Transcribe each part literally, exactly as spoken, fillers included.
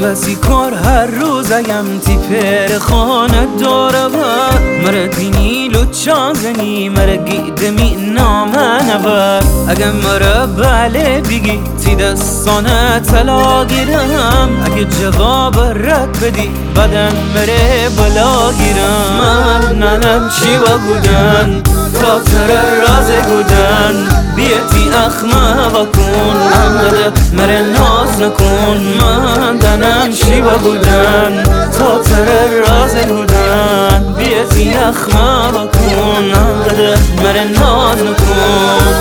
بسی کار هر روز ایم تی پر خانه داره و مره دینی لچان زنی مره گیدمی نامه نبر اگه مره بله بگی تی دستانه طلا گیرم اگه جواب رد بدی بدن مره بلا گیرم من ننم چی با بودن تا تر راز بودن بیتی اخمه و کن انقدر مره ناز نکن من دنم شیبا بودن تا تر راز بودن بیتی اخمه و کن انقدر مره ناز نکن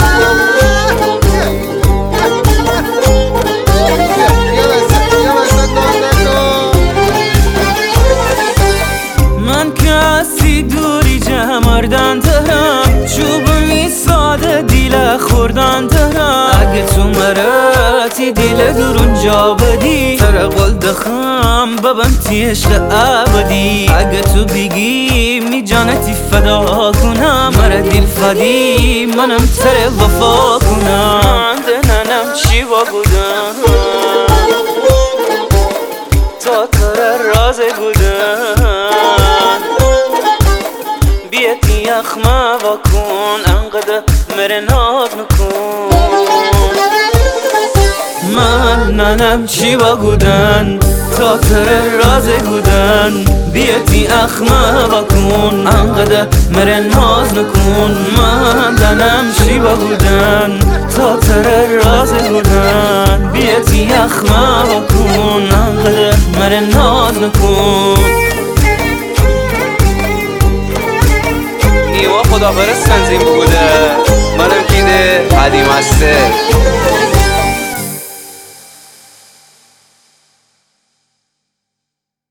من کسی دوری جمردن دارم چوب می ساده دیل خوردن دارم اگه تو مراتی دیل درون جا بدی تر قل دخم ببن تی عشق ابدی اگه تو بگی می جانتی فدا کنم مره دیل فدی منم تر وفا کنم دننم چی با بودم تا تر راز بودم بیتی اخمه و کن انقدر مره ناز نکن من ننم چی با بودن تا تر راز بودن بیتی اخمه و کن انقدر مره ناز نکن من دنم چی با بودن تا تر راز بودن بیتی اخمه و کن انقدر مره ناز نکن نیما خدافرست تنظیم بوده منم کیده قدیم هسته